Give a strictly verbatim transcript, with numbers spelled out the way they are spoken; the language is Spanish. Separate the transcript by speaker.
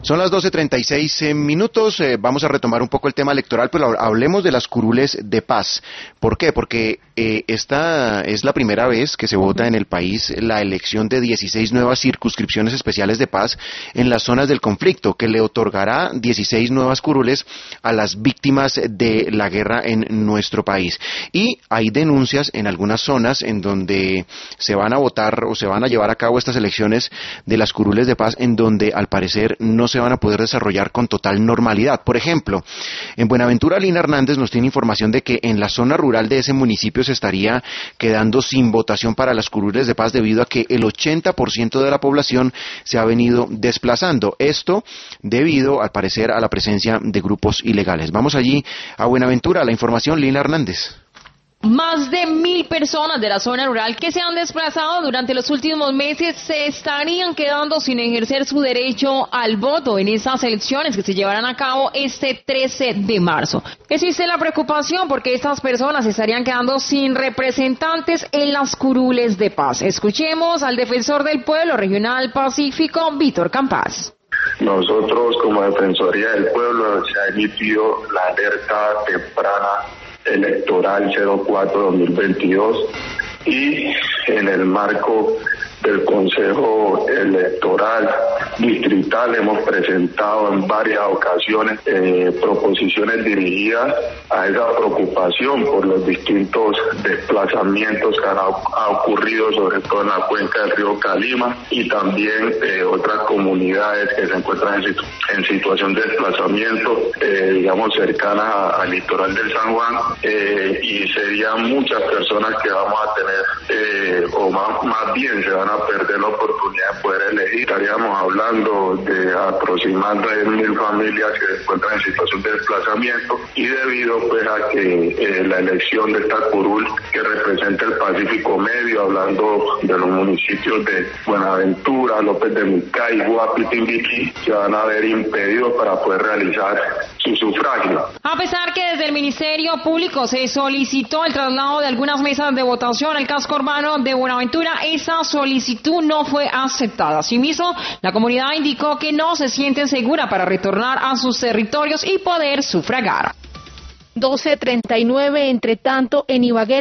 Speaker 1: Son las doce treinta y seis eh, minutos, eh, vamos a retomar un poco el tema electoral, pero hablemos de las curules de paz. ¿Por qué? Porque eh, esta es la primera vez que se vota en el país la elección de dieciséis nuevas circunscripciones especiales de paz en las zonas del conflicto, que le otorgará dieciséis nuevas curules a las víctimas de la guerra en nuestro país. Y hay denuncias en algunas zonas en donde se van a votar o se van a llevar a cabo estas elecciones de las curules de paz, en donde al parecer no se van a poder desarrollar con total normalidad. Por ejemplo, en Buenaventura, Lina Hernández nos tiene información de que en la zona rural de ese municipio se estaría quedando sin votación para las curules de paz debido a que el ochenta por ciento de la población se ha venido desplazando. Esto debido, al parecer, a la presencia de grupos ilegales. Vamos allí a Buenaventura, la información, Lina Hernández.
Speaker 2: Más de mil personas de la zona rural que se han desplazado durante los últimos meses se estarían quedando sin ejercer su derecho al voto en esas elecciones que se llevarán a cabo este trece de marzo. Existe la preocupación porque estas personas estarían quedando sin representantes en las curules de paz. Escuchemos al defensor del pueblo regional Pacífico, Víctor Campas.
Speaker 3: Nosotros, como Defensoría del Pueblo, se ha emitido la alerta temprana electoral cero cuatro dos mil veintidós y en el marco del Consejo Electoral Distrital hemos presentado en varias ocasiones eh, proposiciones dirigidas a esa preocupación por los distintos desplazamientos que han ha ocurrido, sobre todo en la cuenca del río Calima y también eh, otras comunidades que se encuentran en, situ en situación de desplazamiento, eh, digamos, cercanas a, al litoral del San Juan, eh, y serían muchas personas que vamos a tener, eh, o más, más bien se van a perder la oportunidad de poder elegir. Estaríamos hablando de aproximadamente mil familias que se encuentran en situación de desplazamiento y debido pues a que eh, la elección de esta curul que representa el Pacífico Medio, hablando de los municipios de Buenaventura, López de Micay, Guapi, Timbiquí, se van a ver impedidos para poder realizar su sufragio.
Speaker 2: A pesar que desde el Ministerio Público se solicitó el traslado de algunas mesas de votación al casco urbano de Buenaventura, esa solicitud no fue aceptada. Asimismo, la comunidad indicó que no se sienten segura para retornar a sus territorios y poder sufragar.
Speaker 4: doce treinta y nueve, entre tanto, en Ibagué